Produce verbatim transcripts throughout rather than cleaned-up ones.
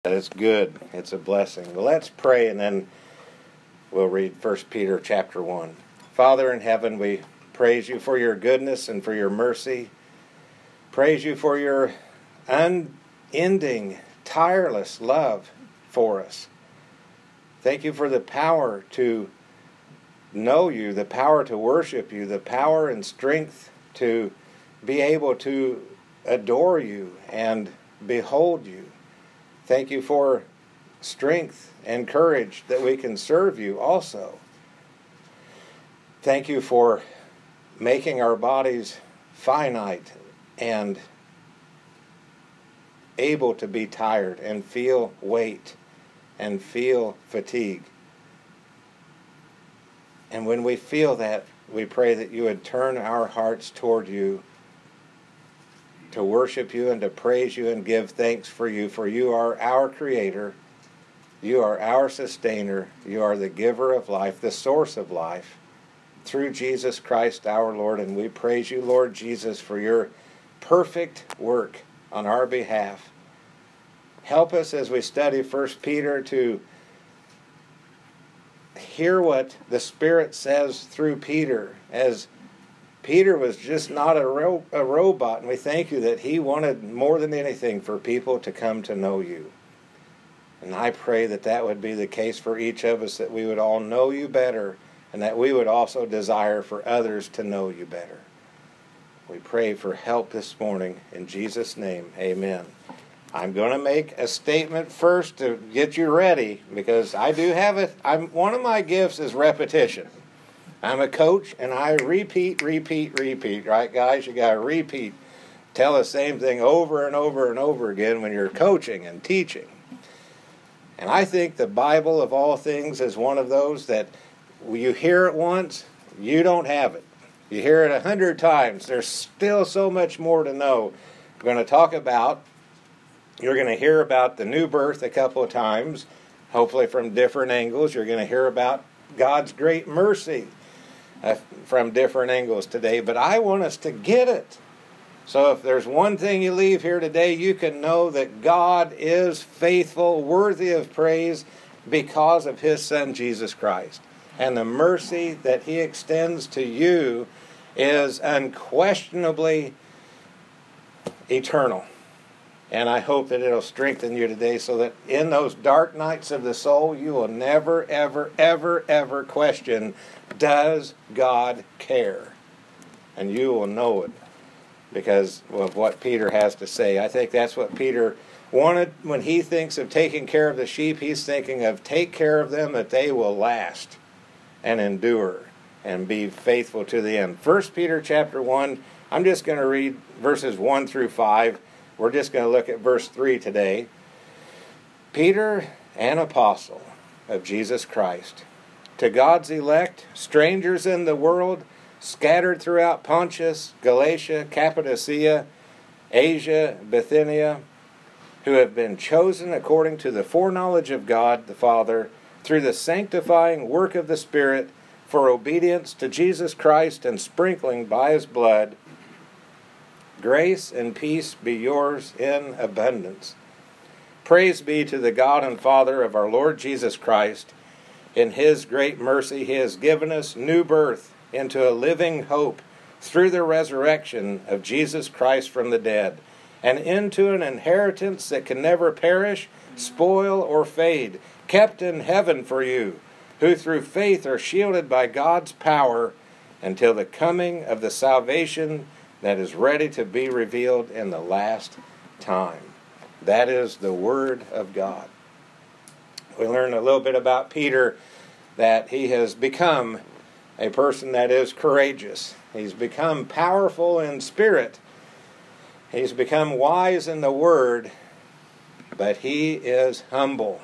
It's good. It's a blessing. Well, let's pray, and then we'll read First Peter chapter one. Father in heaven, we praise you for your goodness and for your mercy. Praise you for your unending, tireless love for us. Thank you for the power to know you, the power to worship you, the power and strength to be able to adore you and behold you. Thank you for strength and courage that we can serve you also. Thank you for making our bodies finite and able to be tired and feel weight and feel fatigue. And when we feel that, we pray that you would turn our hearts toward you to worship you and to praise you and give thanks for you, for you are our creator, you are our sustainer, you are the giver of life, the source of life, through Jesus Christ our Lord. And we praise you, Lord Jesus, for your perfect work on our behalf. Help us as we study First Peter to hear what the Spirit says through Peter, as Peter was just not a, ro- a robot, and we thank you that he wanted more than anything for people to come to know you. And I pray that that would be the case for each of us, that we would all know you better, and that we would also desire for others to know you better. We pray for help this morning. In Jesus' name, amen. I'm going to make a statement first to get you ready, because I do have it. I'm one of my gifts is repetition. I'm a coach, and I repeat, repeat, repeat, right, guys? You got to repeat. Tell the same thing over and over and over again when you're coaching and teaching. And I think the Bible, of all things, is one of those that you hear it once, you don't have it. You hear it a hundred times. There's still so much more to know. We're going to talk about, you're going to hear about the new birth a couple of times, hopefully from different angles. You're going to hear about God's great mercy Uh, from different angles today, but I want us to get it. So if there's one thing you leave here today, you can know that God is faithful, worthy of praise, because of his Son, Jesus Christ. And the mercy that he extends to you is unquestionably eternal. And I hope that it'll strengthen you today, so that in those dark nights of the soul, you will never, ever, ever, ever question, does God care? And you will know it because of what Peter has to say. I think that's what Peter wanted. When he thinks of taking care of the sheep, he's thinking of take care of them that they will last and endure and be faithful to the end. First Peter chapter one, I'm just going to read verses one through five. We're just going to look at verse three today. Peter, an apostle of Jesus Christ, to God's elect, strangers in the world, scattered throughout Pontus, Galatia, Cappadocia, Asia, Bithynia, who have been chosen according to the foreknowledge of God the Father, through the sanctifying work of the Spirit, for obedience to Jesus Christ and sprinkling by his blood. Grace and peace be yours in abundance. Praise be to the God and Father of our Lord Jesus Christ. In his great mercy, he has given us new birth into a living hope through the resurrection of Jesus Christ from the dead, and into an inheritance that can never perish, spoil, or fade, kept in heaven for you, who through faith are shielded by God's power until the coming of the salvation that is ready to be revealed in the last time. That is the Word of God. We learned a little bit about Peter, that he has become a person that is courageous. He's become powerful in spirit. He's become wise in the Word, but he is humble.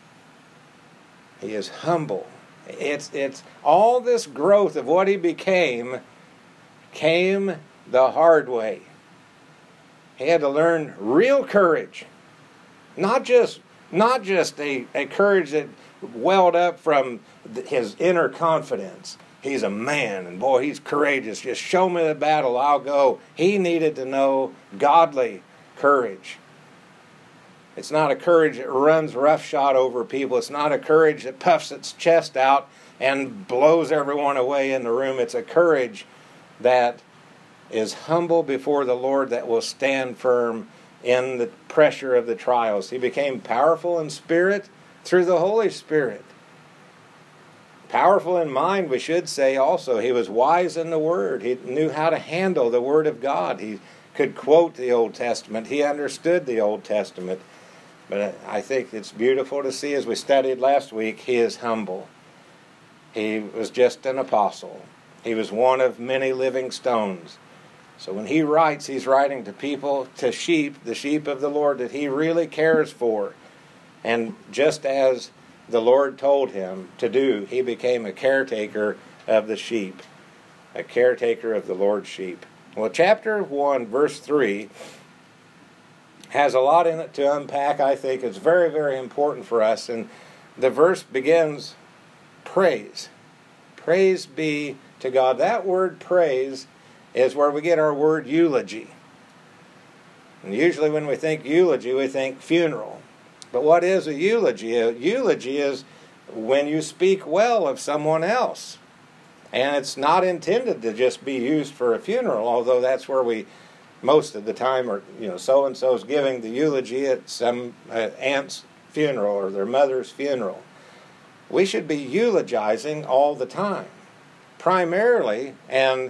He is humble. It's, it's all this growth of what he became came the hard way. He had to learn real courage. Not just not just a, a courage that welled up from his inner confidence. He's a man, and boy, he's courageous. Just show me the battle, I'll go. He needed to know godly courage. It's not a courage that runs roughshod over people. It's not a courage that puffs its chest out and blows everyone away in the room. It's a courage that is humble before the Lord, that will stand firm in the pressure of the trials. He became powerful in spirit through the Holy Spirit. Powerful in mind, we should say also. He was wise in the Word. He knew how to handle the Word of God. He could quote the Old Testament. He understood the Old Testament. But I think it's beautiful to see, as we studied last week, he is humble. He was just an apostle. He was one of many living stones. So when he writes, he's writing to people, to sheep, the sheep of the Lord that he really cares for. And just as the Lord told him to do, he became a caretaker of the sheep, a caretaker of the Lord's sheep. Well, chapter one, verse three, has a lot in it to unpack. I think it's very, very important for us. And the verse begins, praise. Praise be to God. That word praise is where we get our word eulogy. And usually when we think eulogy, we think funeral. But what is a eulogy? A eulogy is when you speak well of someone else. And it's not intended to just be used for a funeral, although that's where we, most of the time, are, you know, so-and-so's giving the eulogy at some uh, aunt's funeral or their mother's funeral. We should be eulogizing all the time, primarily and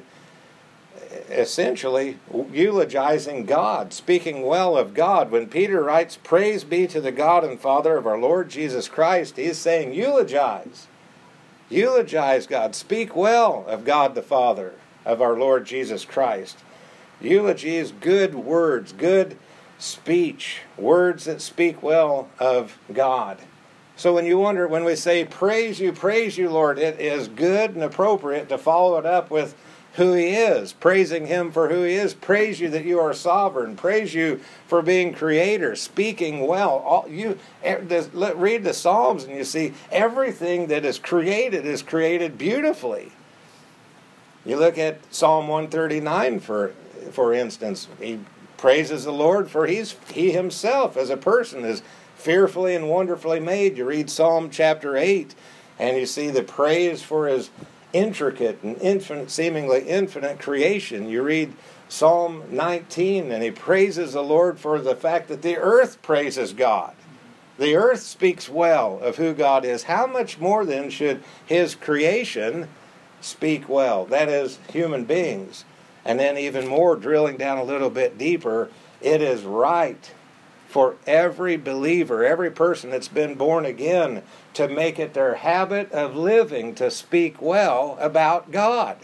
essentially eulogizing God, speaking well of God. When Peter writes, praise be to the God and Father of our Lord Jesus Christ, he's saying eulogize. Eulogize God. Speak well of God the Father, of our Lord Jesus Christ. Eulogy is good words, good speech, words that speak well of God. So when you wonder, when we say, praise you, praise you, Lord, it is good and appropriate to follow it up with who he is, praising him for who he is. Praise you that you are sovereign. Praise you for being creator, speaking well. All, you read the Psalms and you see everything that is created is created beautifully. You look at Psalm one thirty-nine, for for instance. He praises the Lord for he's he himself as a person is fearfully and wonderfully made. You read Psalm chapter eight and you see the praise for his intricate and infinite, seemingly infinite creation. You read Psalm nineteen and he praises the Lord for the fact that the earth praises God. The earth speaks well of who God is. How much more then should his creation speak well? That is, human beings. And then even more, drilling down a little bit deeper, it is right for every believer, every person that's been born again, to make it their habit of living to speak well about God.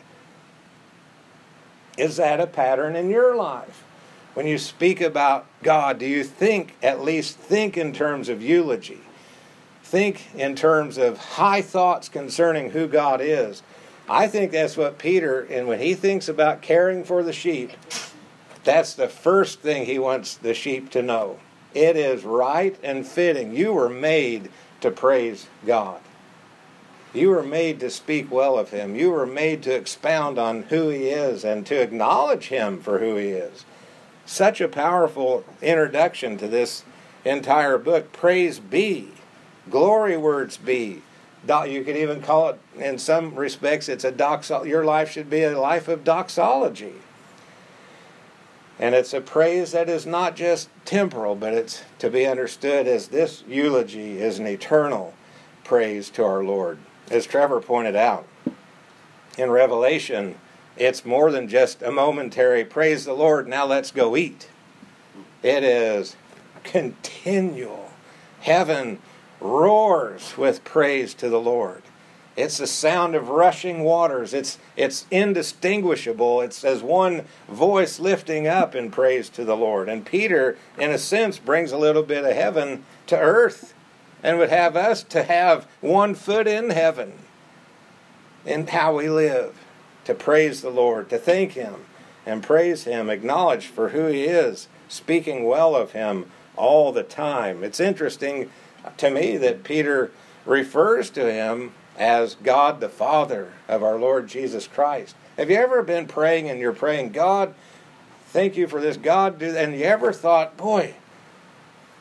Is that a pattern in your life? When you speak about God, do you think, at least think in terms of eulogy? Think in terms of high thoughts concerning who God is. I think that's what Peter, and when he thinks about caring for the sheep, that's the first thing he wants the sheep to know. It is right and fitting. You were made to praise God. You were made to speak well of him. You were made to expound on who he is and to acknowledge him for who he is. Such a powerful introduction to this entire book. Praise be. Glory words be. You could even call it, in some respects, it's a doxology. Your life should be a life of doxology. And it's a praise that is not just temporal, but it's to be understood as this eulogy is an eternal praise to our Lord. As Trevor pointed out, in Revelation, it's more than just a momentary praise the Lord, now let's go eat. It is continual. Heaven roars with praise to the Lord. It's the sound of rushing waters. It's it's indistinguishable. It's as one voice lifting up in praise to the Lord. And Peter, in a sense, brings a little bit of heaven to earth and would have us to have one foot in heaven in how we live, to praise the Lord, to thank him and praise him, acknowledge for who he is, speaking well of him all the time. It's interesting to me that Peter refers to him as God the Father of our Lord Jesus Christ. Have you ever been praying and you're praying, God, thank you for this, God, do, and you ever thought, boy,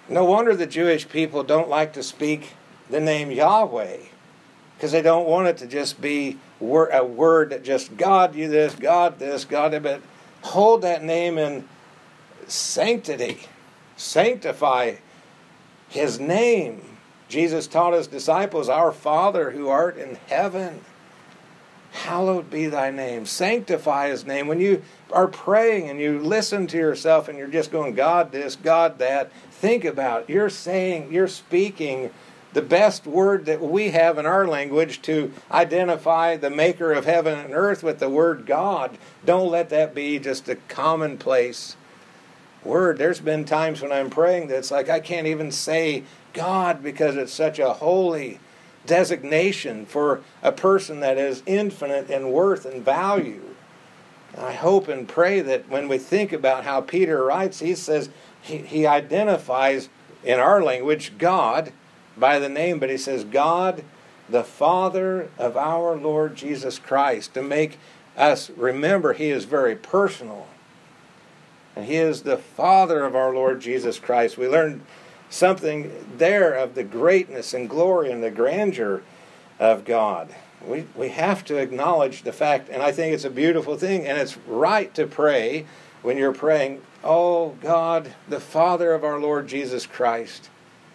No wonder the Jewish people don't like to speak the name Yahweh, because they don't want it to just be a word that just God you this, God this, God that, but hold that name in sanctity. Sanctify His name. Jesus taught His disciples, our Father who art in heaven, hallowed be thy name. Sanctify His name. When you are praying and you listen to yourself and you're just going, God this, God that, think about it. You're saying, you're speaking the best word that we have in our language to identify the maker of heaven and earth with the word God. Don't let that be just a commonplace word. There's been times when I'm praying that it's like I can't even say God because it's such a holy designation for a person that is infinite in worth and value. And I hope and pray that when we think about how Peter writes, he says he, he identifies in our language God by the name, but he says God, the Father of our Lord Jesus Christ, to make us remember He is very personal. And He is the Father of our Lord Jesus Christ. We learned something there of the greatness and glory and the grandeur of God. We we have to acknowledge the fact, and I think it's a beautiful thing, and it's right to pray when you're praying, oh God, the Father of our Lord Jesus Christ.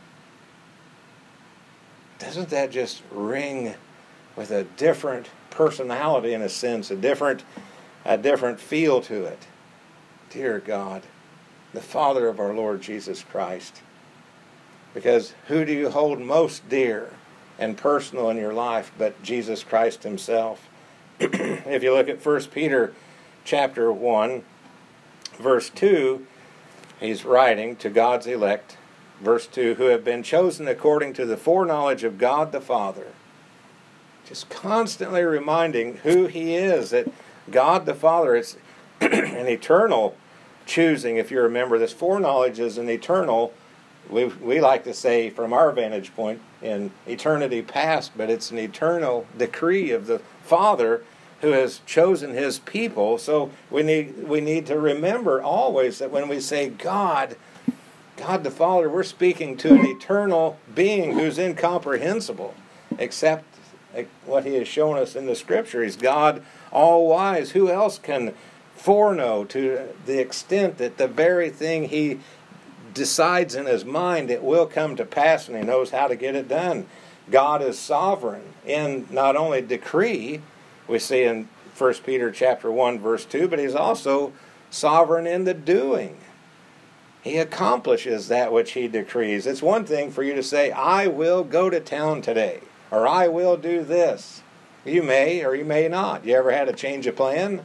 Doesn't that just ring with a different personality in a sense, a different, a different feel to it? Dear God, the Father of our Lord Jesus Christ. Because who do you hold most dear and personal in your life but Jesus Christ Himself? If you look at First Peter chapter one, verse two, he's writing to God's elect, verse two, who have been chosen according to the foreknowledge of God the Father. Just constantly reminding who He is, that God the Father, it's an eternal choosing. If you remember, this foreknowledge is an eternal, we we like to say from our vantage point, in eternity past, but it's an eternal decree of the Father who has chosen His people. So we need we need to remember always that when we say God, God the Father, we're speaking to an eternal being who's incomprehensible, except what He has shown us in the Scripture. He's God all-wise. Who else can foreknow to the extent that the very thing He decides in His mind, it will come to pass, and He knows how to get it done? God is sovereign in not only decree, we see in First Peter chapter one, verse two, but He's also sovereign in the doing. He accomplishes that which He decrees. It's one thing for you to say, I will go to town today, or I will do this. You may or you may not. You ever had a change of plan?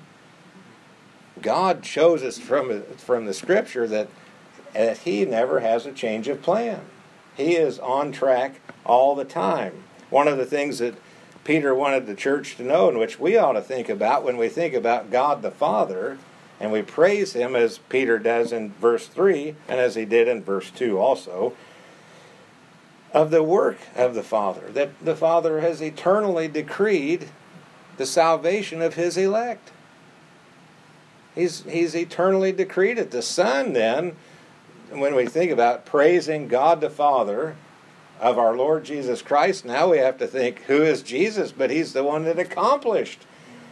God shows us from, from the Scripture that, that He never has a change of plan. He is on track all the time. One of the things that Peter wanted the church to know, and which we ought to think about when we think about God the Father, and we praise Him as Peter does in verse three, and as he did in verse two also, of the work of the Father, that the Father has eternally decreed the salvation of His elect. He's, he's eternally decreed it. The Son, then, when we think about praising God the Father of our Lord Jesus Christ, now we have to think, who is Jesus? But He's the one that accomplished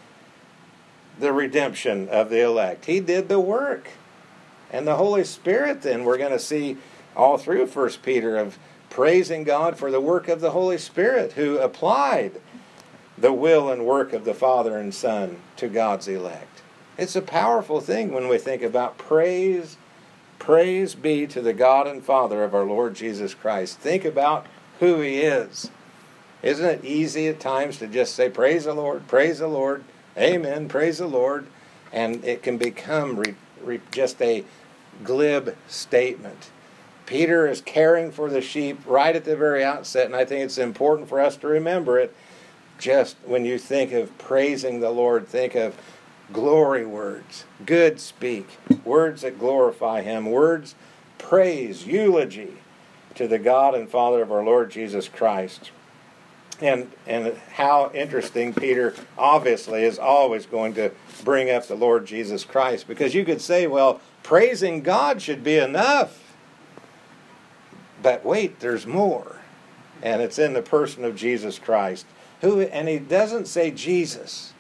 the redemption of the elect. He did the work. And the Holy Spirit, then, we're going to see all through First Peter of praising God for the work of the Holy Spirit, who applied the will and work of the Father and Son to God's elect. It's a powerful thing when we think about praise. Praise be to the God and Father of our Lord Jesus Christ. Think about who He is. Isn't it easy at times to just say, praise the Lord, praise the Lord, amen, praise the Lord, and it can become re, re, just a glib statement. Peter is caring for the sheep right at the very outset, and I think it's important for us to remember it. Just when you think of praising the Lord, think of glory words, good speak, words that glorify Him, words, praise, eulogy to the God and Father of our Lord Jesus Christ. And and how interesting, Peter obviously is always going to bring up the Lord Jesus Christ, because you could say, well, praising God should be enough. But wait, there's more. And it's in the person of Jesus Christ. Who, and he doesn't say Jesus.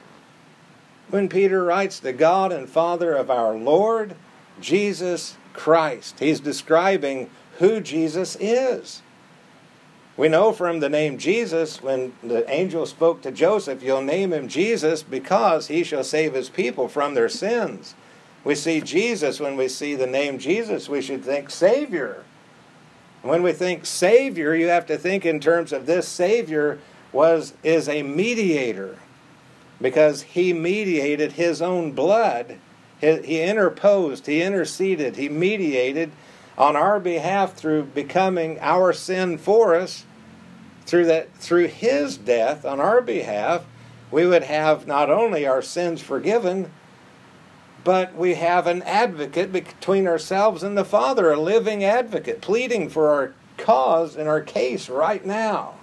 When Peter writes, the God and Father of our Lord Jesus Christ, he's describing who Jesus is. We know from the name Jesus, when the angel spoke to Joseph, you'll name him Jesus because he shall save his people from their sins. We see Jesus, when we see the name Jesus, we should think Savior. When we think Savior, you have to think in terms of this Savior was is a mediator, because he mediated his own blood. He, he interposed, he interceded, he mediated on our behalf through becoming our sin for us. Through that, through his death on our behalf, we would have not only our sins forgiven, but we have an advocate between ourselves and the Father, a living advocate, pleading for our cause and our case right now.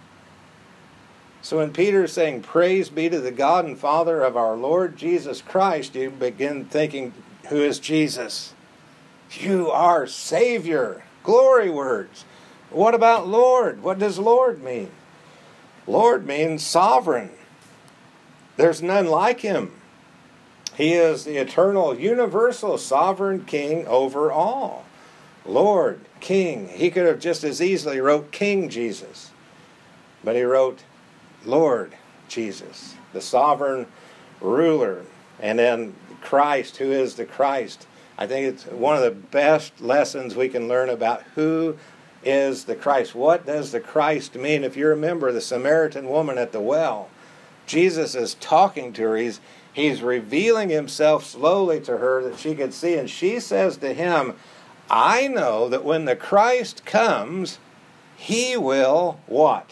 So when Peter is saying, praise be to the God and Father of our Lord Jesus Christ, you begin thinking, who is Jesus? You are Savior. Glory words. What about Lord? What does Lord mean? Lord means sovereign. There's none like him. He is the eternal, universal, sovereign King over all. Lord, King. He could have just as easily wrote King Jesus. But he wrote Lord Jesus, the sovereign ruler. And then Christ, who is the Christ. I think it's one of the best lessons we can learn about who is the Christ. What does the Christ mean? If you remember the Samaritan woman at the well, Jesus is talking to her. He's, he's revealing himself slowly to her that she could see. And she says to him, I know that when the Christ comes, he will what?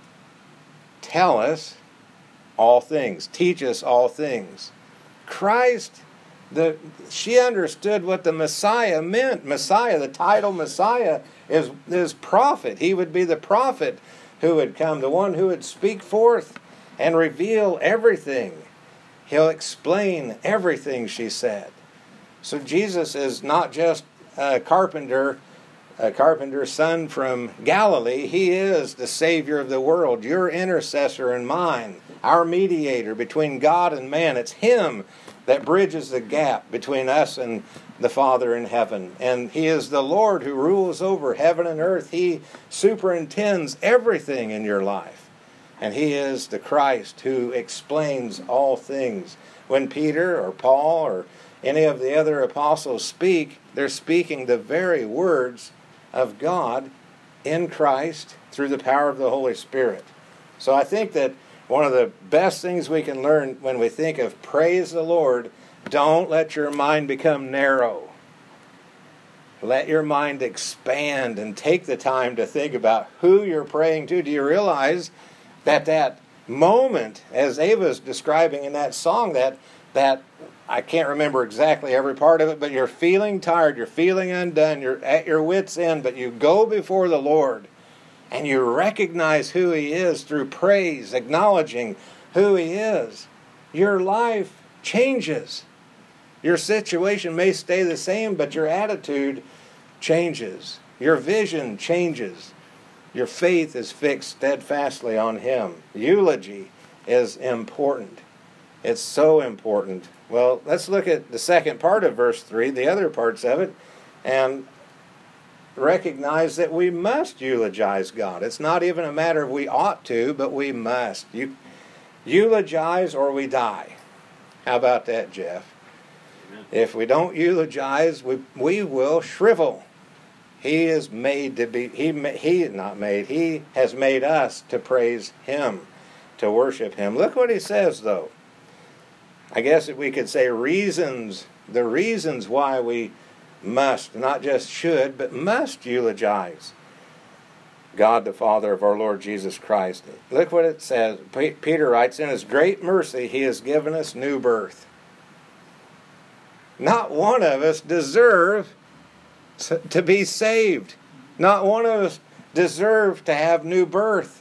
Tell us all things. Teach us all things. Christ, the, she understood what the Messiah meant. Messiah, the title Messiah, is, is prophet. He would be the prophet who would come, the one who would speak forth and reveal everything. He'll explain everything, she said. So Jesus is not just a carpenter, a carpenter's son from Galilee. He is the Savior of the world, your intercessor and mine, our mediator between God and man. It's him that bridges the gap between us and the Father in heaven. And he is the Lord who rules over heaven and earth. He superintends everything in your life. And he is the Christ who explains all things. When Peter or Paul or any of the other apostles speak, they're speaking the very words of God in Christ through the power of the Holy Spirit. So I think that one of the best things we can learn when we think of praise the Lord, don't let your mind become narrow. Let your mind expand and take the time to think about who you're praying to. Do you realize that that moment, as Ava's describing in that song, that that I can't remember exactly every part of it, but you're feeling tired, you're feeling undone, you're at your wits' end, but you go before the Lord and you recognize who he is through praise, acknowledging who he is. Your life changes. Your situation may stay the same, but your attitude changes. Your vision changes. Your faith is fixed steadfastly on him. Eulogy is important. It's so important. Well, let's look at the second part of verse three, the other parts of it, and recognize that we must eulogize God. It's not even a matter of we ought to, but we must. You eulogize or we die. How about that, Jeff? Amen. If we don't eulogize, we we will shrivel. He is made to be, he, he not made, he has made us to praise him, to worship him. Look what he says, though. I guess if we could say reasons, the reasons why we must, not just should, but must eulogize God the Father of our Lord Jesus Christ. Look what it says. Peter writes, in his great mercy he has given us new birth. Not one of us deserve to be saved. Not one of us deserve to have new birth.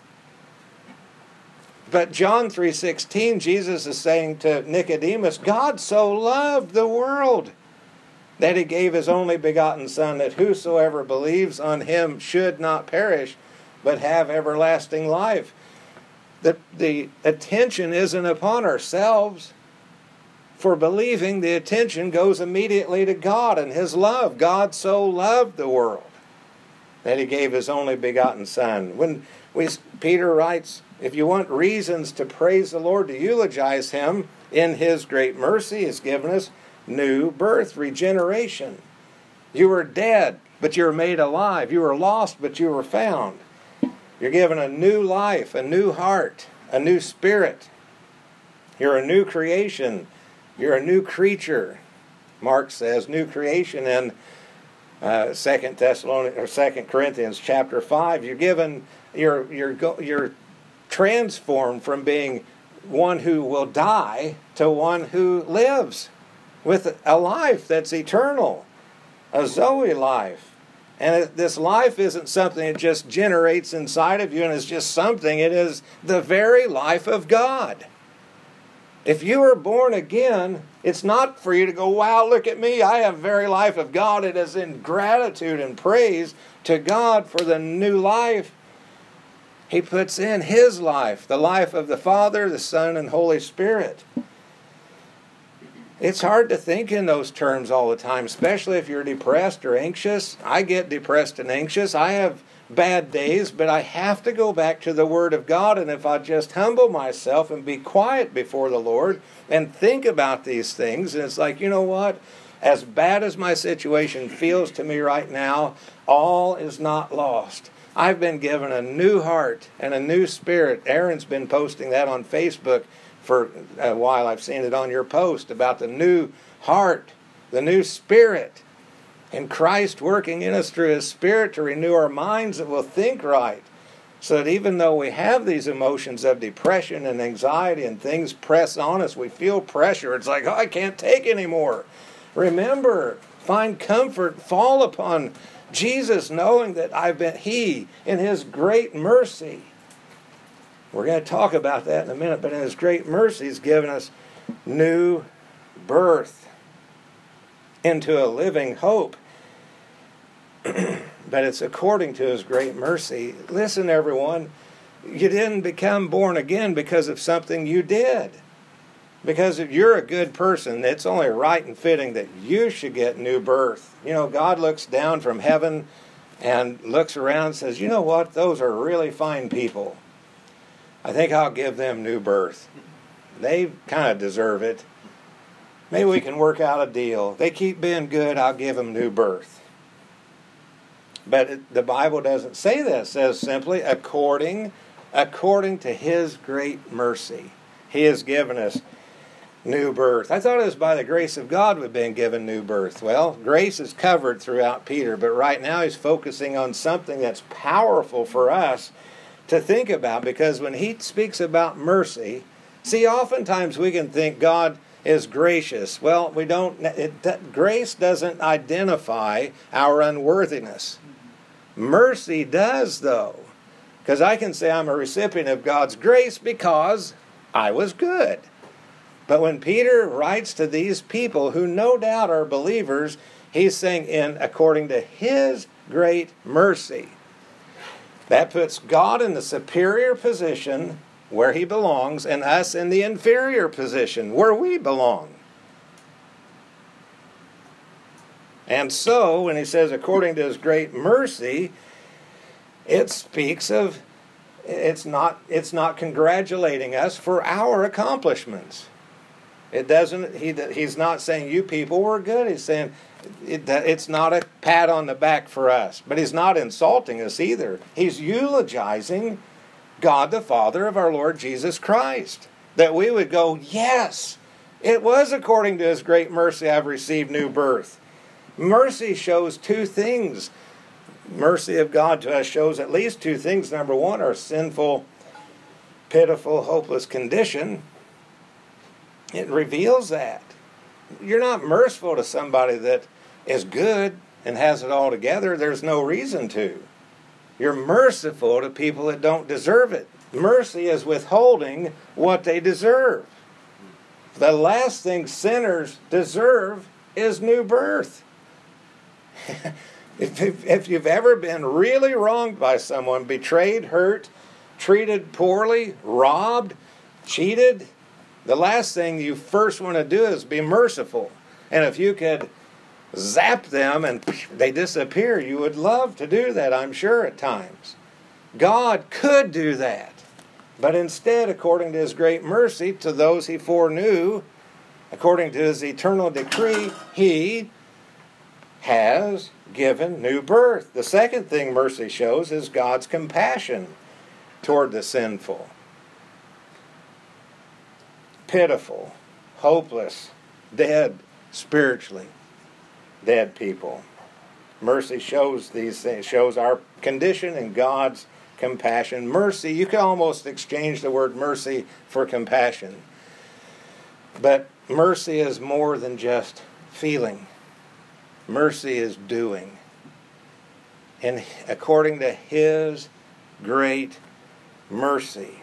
But John three sixteen, Jesus is saying to Nicodemus, God so loved the world that he gave his only begotten Son, that whosoever believes on him should not perish, but have everlasting life. The, the attention isn't upon ourselves. For believing, the attention goes immediately to God and his love. God so loved the world that he gave his only begotten Son. When we, Peter writes, if you want reasons to praise the Lord, to eulogize him, in his great mercy he has given us new birth, regeneration. You were dead, but you were made alive. You were lost, but you were found. You're given a new life, a new heart, a new spirit. You're a new creation. You're a new creature. Mark says new creation in uh, Second Thessalonians or Second Corinthians chapter five. You're given, you're you're you're transformed from being one who will die to one who lives with a life that's eternal, a Zoe life. And this life isn't something that just generates inside of you and is just something. It is the very life of God. If you are born again, it's not for you to go, wow, look at me, I have the very life of God. It is in gratitude and praise to God for the new life he puts in his life, the life of the Father, the Son, and Holy Spirit. It's hard to think in those terms all the time, especially if you're depressed or anxious. I get depressed and anxious. I have bad days, but I have to go back to the Word of God. And if I just humble myself and be quiet before the Lord and think about these things, and it's like, you know what? As bad as my situation feels to me right now, all is not lost. I've been given a new heart and a new spirit. Aaron's been posting that on Facebook for a while. I've seen it on your post about the new heart, the new spirit, and Christ working in us through his Spirit to renew our minds that will think right, so that even though we have these emotions of depression and anxiety and things press on us, we feel pressure. It's like, oh, I can't take anymore. Remember, find comfort, fall upon Jesus, knowing that I've been, he, in his great mercy, we're going to talk about that in a minute, but in his great mercy, he's given us new birth into a living hope. But it's according to his great mercy. Listen, everyone, you didn't become born again because of something you did. Because if you're a good person, it's only right and fitting that you should get new birth. You know, God looks down from heaven and looks around and says, you know what, those are really fine people. I think I'll give them new birth. They kind of deserve it. Maybe we can work out a deal. They keep being good, I'll give them new birth. But it, the Bible doesn't say that. It says simply, according, according to his great mercy. He has given us new birth. I thought it was by the grace of God we've been given new birth. Well, grace is covered throughout Peter, but right now he's focusing on something that's powerful for us to think about, because when he speaks about mercy, see, oftentimes we can think God is gracious. Well, we don't. It, that, grace doesn't identify our unworthiness. Mercy does, though, because I can say I'm a recipient of God's grace because I was good. But when Peter writes to these people who no doubt are believers, he's saying, in according to his great mercy. That puts God in the superior position where he belongs, and us in the inferior position where we belong. And so, when he says according to his great mercy, it speaks of, it's not, it's not congratulating us for our accomplishments. It doesn't, he, he's not saying you people were good. He's saying it, it's not a pat on the back for us. But he's not insulting us either. He's eulogizing God the Father of our Lord Jesus Christ. That we would go, yes, it was according to his great mercy I've received new birth. Mercy shows two things. Mercy of God to us shows at least two things. Number one, our sinful, pitiful, hopeless condition. It reveals that. You're not merciful to somebody that is good and has it all together. There's no reason to. You're merciful to people that don't deserve it. Mercy is withholding what they deserve. The last thing sinners deserve is new birth. if, if, if you've ever been really wronged by someone, betrayed, hurt, treated poorly, robbed, cheated, the last thing you first want to do is be merciful. And if you could zap them and they disappear, you would love to do that, I'm sure, at times. God could do that. But instead, according to His great mercy to those He foreknew, according to His eternal decree, He has given new birth. The second thing mercy shows is God's compassion toward the sinful. Pitiful, hopeless, dead spiritually, dead people. Mercy shows these things, shows our condition and God's compassion. Mercy, you can almost exchange the word mercy for compassion. But mercy is more than just feeling. Mercy is doing. And according to His great mercy,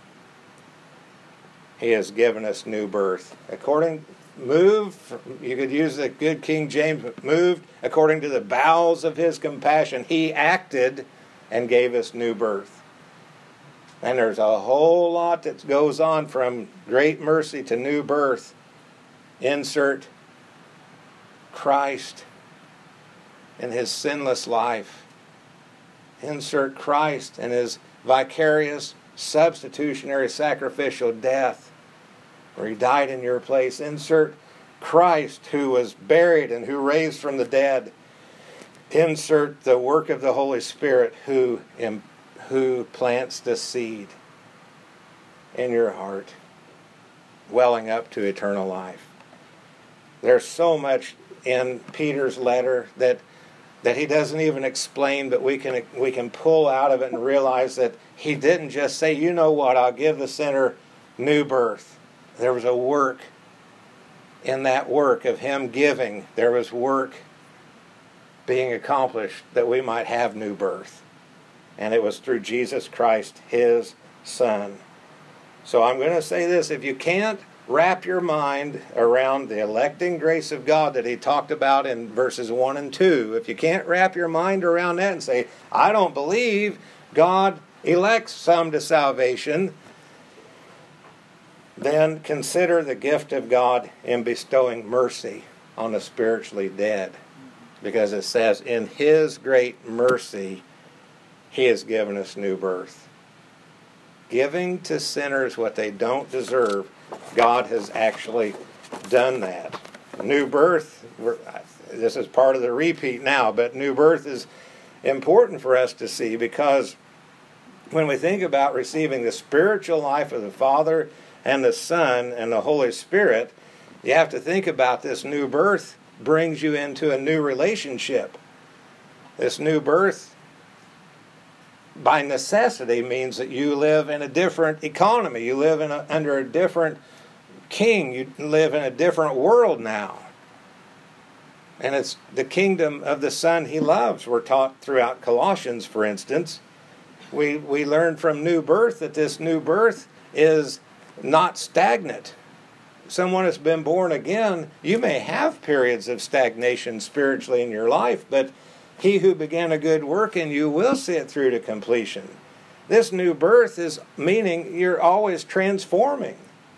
He has given us new birth. According, moved, you could use the good King James, moved according to the bowels of His compassion, He acted and gave us new birth. And there's a whole lot that goes on from great mercy to new birth. Insert Christ in His sinless life. Insert Christ in His vicarious, substitutionary, sacrificial death, where He died in your place. Insert Christ, who was buried and who raised from the dead. Insert the work of the Holy Spirit, who, who plants the seed in your heart, welling up to eternal life. There's so much in Peter's letter that that he doesn't even explain, but we can we can pull out of it and realize that he didn't just say, you know what, I'll give the sinner new birth. There was a work in that work of him giving. There was work being accomplished that we might have new birth. And it was through Jesus Christ, His Son. So I'm going to say this, if you can't wrap your mind around the electing grace of God that he talked about in verses one and two, if you can't wrap your mind around that and say, I don't believe God elects some to salvation, then consider the gift of God in bestowing mercy on the spiritually dead. Because it says, in His great mercy, He has given us new birth. Giving to sinners what they don't deserve, God has actually done that. New birth, this is part of the repeat now, but new birth is important for us to see, because when we think about receiving the spiritual life of the Father and the Son and the Holy Spirit, you have to think about this new birth brings you into a new relationship. This new birth, by necessity, means that you live in a different economy. You live in a, under a different king. You live in a different world now. And it's the kingdom of the Son He loves. We're taught throughout Colossians, for instance. We, we learn from new birth that this new birth is not stagnant. Someone that's been born again, you may have periods of stagnation spiritually in your life, but He who began a good work in you will see it through to completion. This new birth is meaning you're always transforming.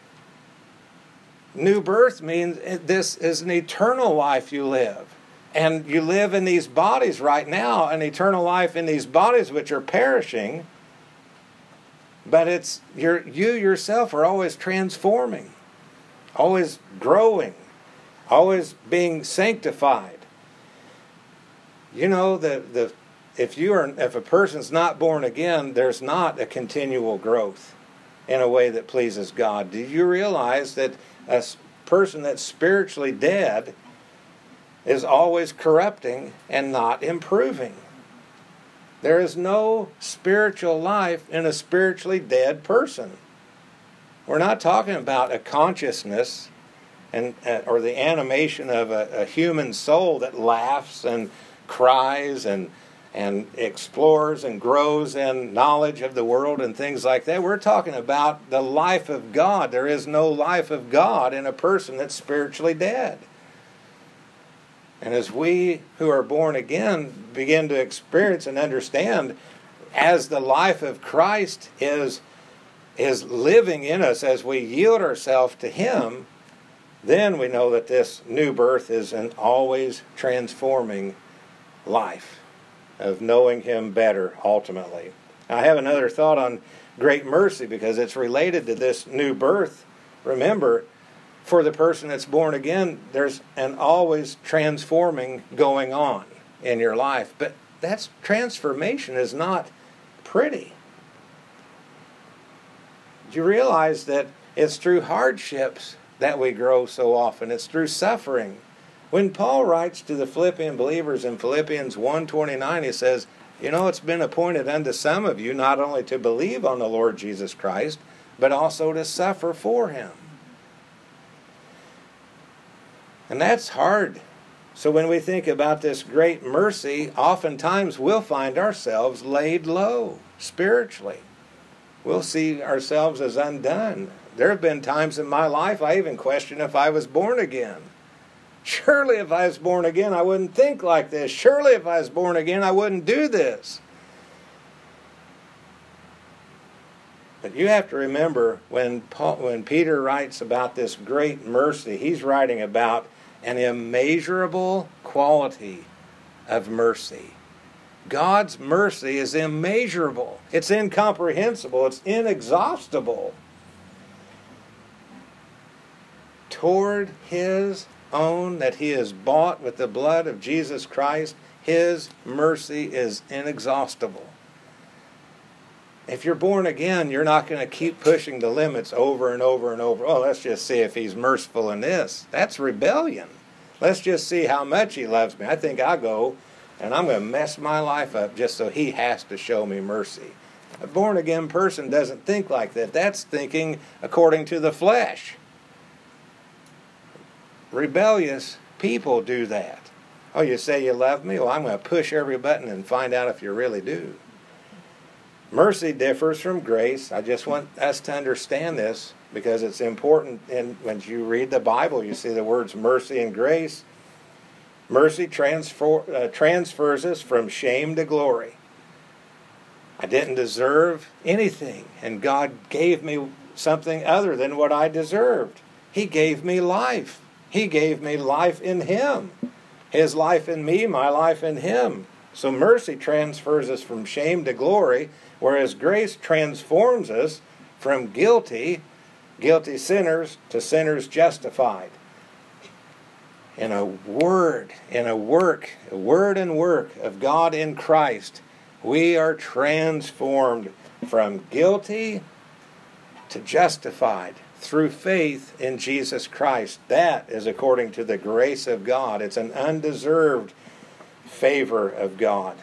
New birth means this is an eternal life you live. And you live in these bodies right now, an eternal life in these bodies which are perishing. But it's you're, you yourself are always transforming, always growing, always being sanctified. You know, the, the if you are if a person's not born again, there's not a continual growth in a way that pleases God. Do you realize that a person that's spiritually dead is always corrupting and not improving? There is no spiritual life in a spiritually dead person. We're not talking about a consciousness and uh, or the animation of a, a human soul that laughs and cries and and explores and grows in knowledge of the world and things like that. We're talking about the life of God. There is no life of God in a person that's spiritually dead. And as we who are born again begin to experience and understand, as the life of Christ is, is living in us, as we yield ourselves to Him, then we know that this new birth is an always transforming life of knowing Him better ultimately. I have another thought on great mercy because it's related to this new birth. Remember, for the person that's born again, there's an always transforming going on in your life. But that transformation is not pretty. Do you realize that it's through hardships that we grow so often? It's through suffering. When Paul writes to the Philippian believers in Philippians one twenty-nine, he says, you know, it's been appointed unto some of you not only to believe on the Lord Jesus Christ, but also to suffer for Him. And that's hard. So when we think about this great mercy, oftentimes we'll find ourselves laid low spiritually. We'll see ourselves as undone. There have been times in my life I even question if I was born again. Surely if I was born again, I wouldn't think like this. Surely if I was born again, I wouldn't do this. But you have to remember when Paul, when Peter writes about this great mercy, he's writing about an immeasurable quality of mercy. God's mercy is immeasurable. It's incomprehensible. It's inexhaustible. Toward His own that He has bought with the blood of Jesus Christ, His mercy is inexhaustible. If you're born again, you're not going to keep pushing the limits over and over and over. Oh, let's just see if He's merciful in this. That's rebellion. Let's just see how much He loves me. I think I'll go and I'm going to mess my life up just so He has to show me mercy. A born again person doesn't think like that. That's thinking according to the flesh. Rebellious people do that. Oh, you say you love me? Well, I'm going to push every button and find out if you really do. Mercy differs from grace. I just want us to understand this because it's important. And when you read the Bible, you see the words mercy and grace. Mercy transfer, uh, transfers us from shame to glory. I didn't deserve anything, and God gave me something other than what I deserved. He gave me life. He gave me life in Him. His life in me, my life in Him. So mercy transfers us from shame to glory, whereas grace transforms us from guilty, guilty sinners to sinners justified. In a word, in a work, a word and work of God in Christ, we are transformed from guilty to justified through faith in Jesus Christ. That is according to the grace of God. It's an undeserved favor of God.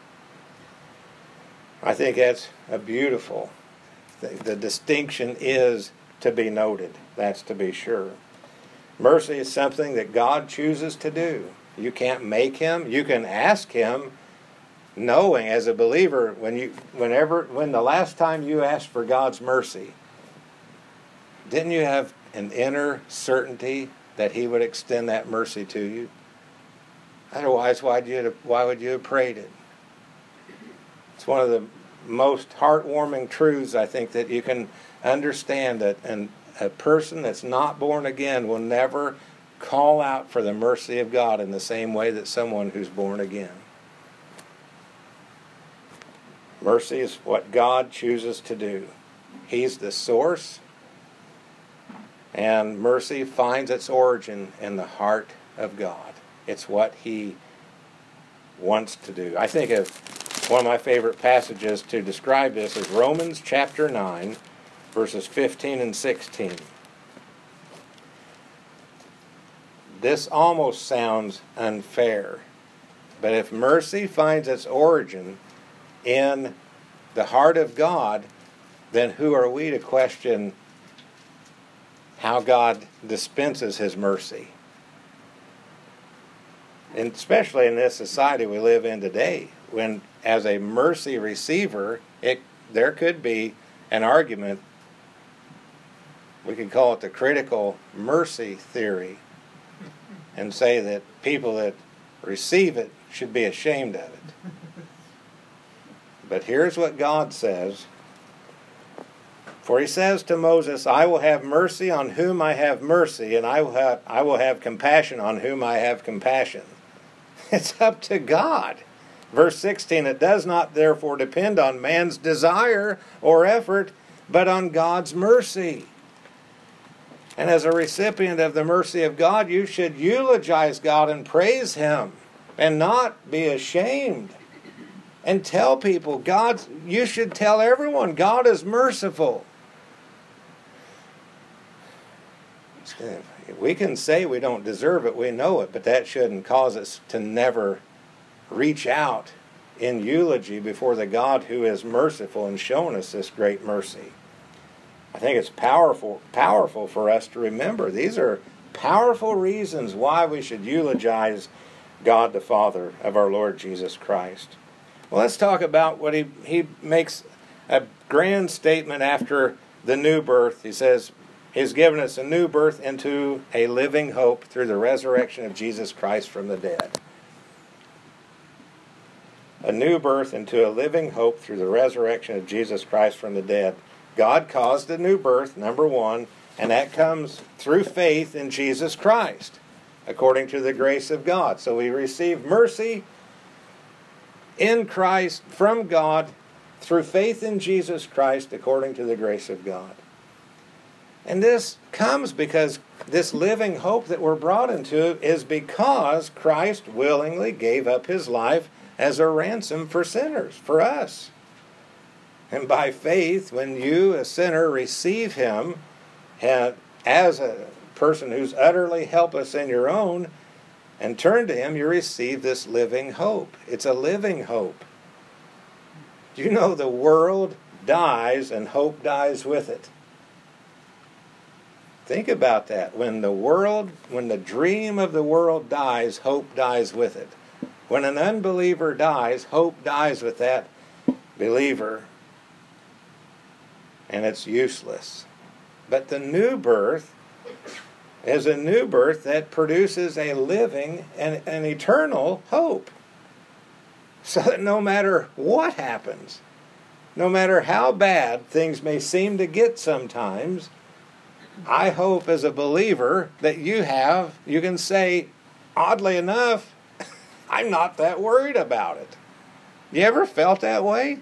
I think that's a beautiful thing. The distinction is to be noted. That's to be sure. Mercy is something that God chooses to do. You can't make Him. You can ask Him, knowing as a believer, when you, whenever, when the last time you asked for God's mercy, didn't you have an inner certainty that He would extend that mercy to you? Otherwise, why'd you, why would you have prayed it? It's one of the most heartwarming truths, I think, that you can understand, that and a person that's not born again will never call out for the mercy of God in the same way that someone who's born again. Mercy is what God chooses to do. He's the source, and mercy finds its origin in the heart of God. It's what He wants to do. I think of one of my favorite passages to describe this is Romans chapter nine, verses fifteen and sixteen. This almost sounds unfair, but if mercy finds its origin in the heart of God, then who are we to question how God dispenses His mercy? And especially in this society we live in today, when as a mercy receiver, it there could be an argument. We could call it the critical mercy theory, and say that people that receive it, should be ashamed of it. But here's what God says. For he says to Moses, I will have mercy on whom I have mercy, and I will have, I will have compassion on whom I have compassion. It's up to God. Verse sixteen, it does not therefore depend on man's desire or effort, but on God's mercy. And as a recipient of the mercy of God, you should eulogize God and praise Him and not be ashamed. And tell people, God, you should tell everyone, God is merciful. We can say we don't deserve it, we know it, but that shouldn't cause us to never reach out in eulogy before the God who is merciful and shown us this great mercy. I think it's powerful, powerful for us to remember. These are powerful reasons why we should eulogize God the Father of our Lord Jesus Christ. Well, let's talk about what he, he makes a grand statement after the new birth. He says, He's given us a new birth into a living hope through the resurrection of Jesus Christ from the dead. A new birth into a living hope through the resurrection of Jesus Christ from the dead. God caused a new birth, number one, and that comes through faith in Jesus Christ, according to the grace of God. So we receive mercy in Christ from God through faith in Jesus Christ, according to the grace of God. And this comes because this living hope that we're brought into is because Christ willingly gave up His life as a ransom for sinners, for us. And by faith, when you, a sinner, receive Him as a person who's utterly helpless in your own, and turn to Him, you receive this living hope. It's a living hope. Do you know the world dies and hope dies with it? Think about that. When the world, when the dream of the world dies, hope dies with it. When an unbeliever dies, hope dies with that believer. And it's useless. But the new birth is a new birth that produces a living and an eternal hope. So that no matter what happens, no matter how bad things may seem to get sometimes, I hope as a believer that you have, you can say, oddly enough, I'm not that worried about it. You ever felt that way?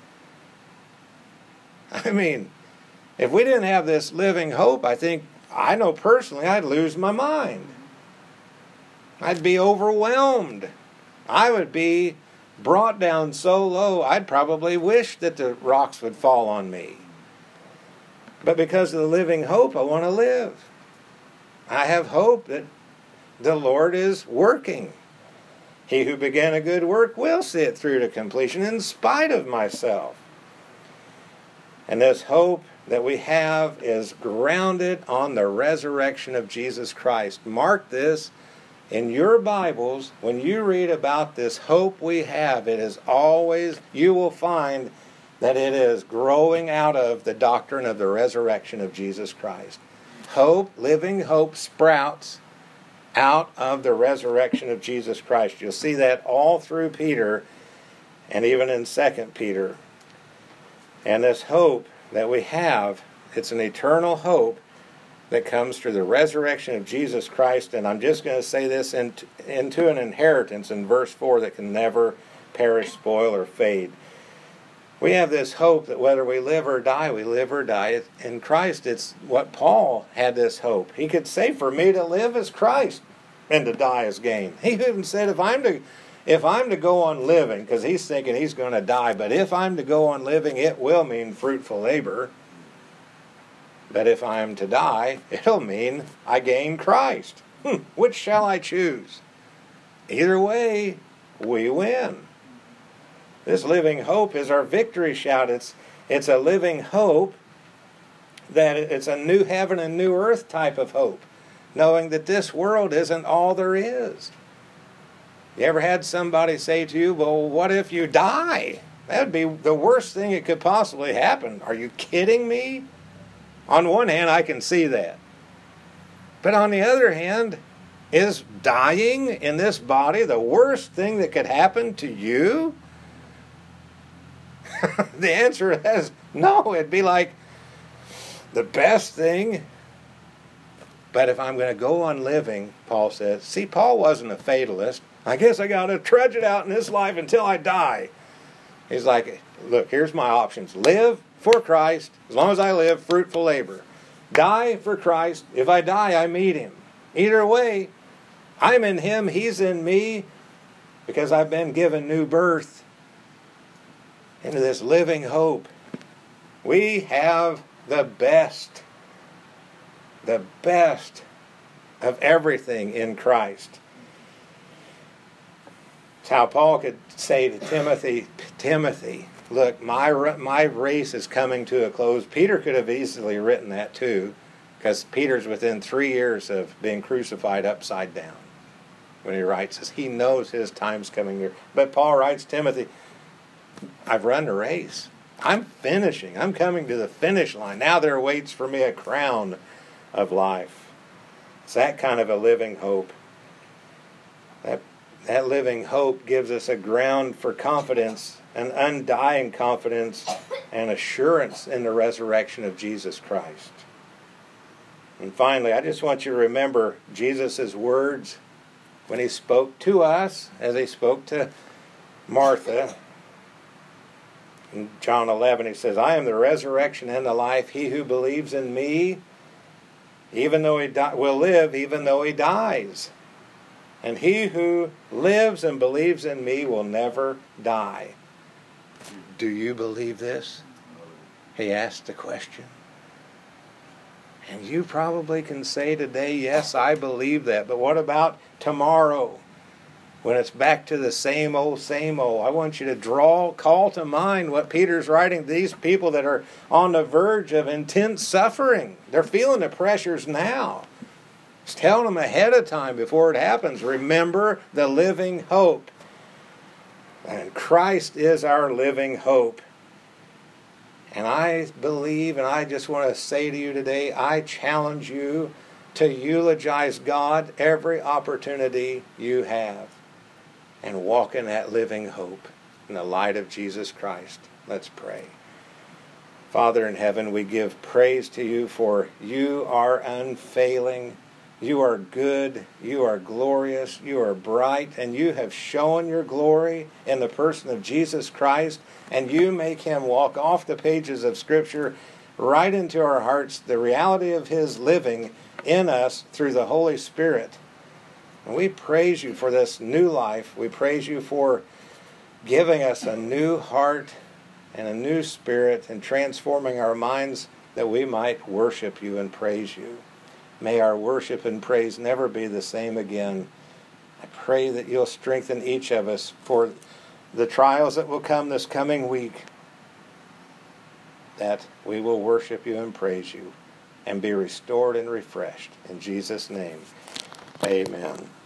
I mean, if we didn't have this living hope, I think, I know personally, I'd lose my mind. I'd be overwhelmed. I would be brought down so low, I'd probably wish that the rocks would fall on me. But because of the living hope, I want to live. I have hope that the Lord is working. He who began a good work will see it through to completion in spite of myself. And this hope that we have is grounded on the resurrection of Jesus Christ. Mark this in your Bibles. When you read about this hope we have, it is always, you will find that it is growing out of the doctrine of the resurrection of Jesus Christ. Hope, living hope, sprouts out of the resurrection of Jesus Christ. You'll see that all through Peter and even in Second Peter. And this hope that we have, it's an eternal hope that comes through the resurrection of Jesus Christ. And I'm just going to say this into, into an inheritance in verse four that can never perish, spoil, or fade. We have this hope that whether we live or die, we live or die in Christ. It's what Paul had this hope. He could say, for me to live is Christ and to die is gain. He even said, if I'm to, if I'm to go on living, because he's thinking he's going to die, but if I'm to go on living, it will mean fruitful labor. But if I am to die, it'll mean I gain Christ. Hmm, which shall I choose? Either way, we win. This living hope is our victory shout. It's, it's a living hope that it's a new heaven and new earth type of hope, knowing that this world isn't all there is. You ever had somebody say to you, well, what if you die? That would be the worst thing that could possibly happen. Are you kidding me? On one hand, I can see that. But on the other hand, Is dying in this body the worst thing that could happen to you? The answer is no. It'd be like the best thing. But if I'm going to go on living, Paul says, see, Paul wasn't a fatalist. I guess I got to trudge it out in this life until I die. He's like, look, here's my options. Live for Christ. As long as I live, fruitful labor. Die for Christ. If I die, I meet him. Either way, I'm in him, he's in me, because I've been given new birth into this living hope. We have the best, the best of everything in Christ. It's how Paul could say to Timothy, Timothy, look, my, my race is coming to a close. Peter could have easily written that too, because Peter's within three years of being crucified upside down. When he writes this, he knows his time's coming near. But Paul writes, Timothy, I've run the race. I'm finishing. I'm coming to the finish line. Now there waits for me a crown of life. It's that kind of a living hope. That, that living hope gives us a ground for confidence, an undying confidence, and assurance in the resurrection of Jesus Christ. And finally, I just want you to remember Jesus' words when he spoke to us, as he spoke to Martha. In John eleven, he says, I am the resurrection and the life. He who believes in me, even though he di- will live, even though he dies. And he who lives and believes in me will never die. Do you believe this? He asked the question. And you probably can say today, yes, I believe that. But what about tomorrow? When it's back to the same old, same old. I want you to draw, call to mind what Peter's writing to these people that are on the verge of intense suffering. They're feeling the pressures now. He's telling them ahead of time before it happens. Remember the living hope. And Christ is our living hope. And I believe, and I just want to say to you today, I challenge you to eulogize God every opportunity you have and walk in that living hope in the light of Jesus Christ. Let's pray. Father in heaven, we give praise to you, for you are unfailing. You are good. You are glorious. You are bright. And you have shown your glory in the person of Jesus Christ. And you make him walk off the pages of Scripture right into our hearts, the reality of his living in us through the Holy Spirit. And we praise you for this new life. We praise you for giving us a new heart and a new spirit and transforming our minds that we might worship you and praise you. May our worship and praise never be the same again. I pray that you'll strengthen each of us for the trials that will come this coming week, that we will worship you and praise you and be restored and refreshed. In Jesus' name, amen.